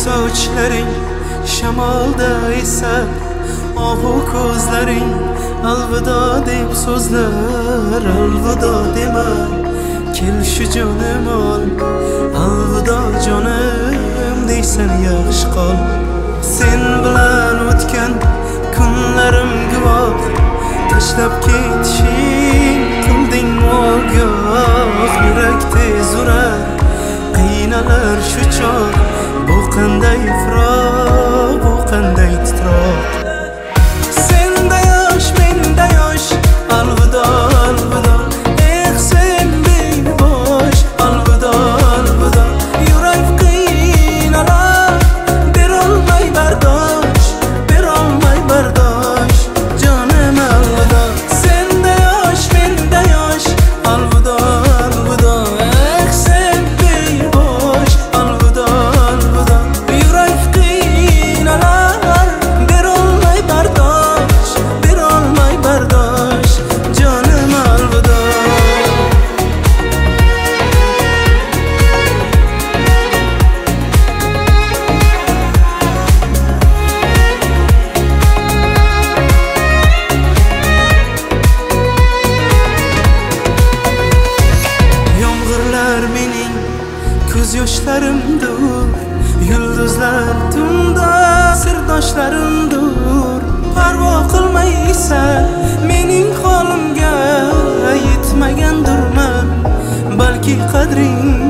sochlaring shamolda esar, ohu ko'zlaring alvido deb so'zlar. Alvido dema, kel shu jonim ol, alvido jonim deysan yaxshi qol. Sen bilan o'tgan kunlarim guvoh, tashlab ketishing qilding ogoh. Yurak tez urar, qiynalar shu chog', bu qanday firoq, bu qanday titroq. Senda yosh, menda yosh, alvido, alvido. Sen bebosh, alvido, alvido. Yurak qiynalar, berolmay bardosh, berolmay bardosh. Jonim alvido. Senda yosh, menda yosh, alvido, alvido. Sen bebosh, alvido, alvido. Yurak qiynalar, berolmay bardosh, berolmay bardosh. Jonim alvido. Yomg'irlar mening ko'z yoshlarimdir, yulduzlar tunda sirdoshlarimdir. Parvo qilmaysan mening holimga, yetmagandirman balki qadring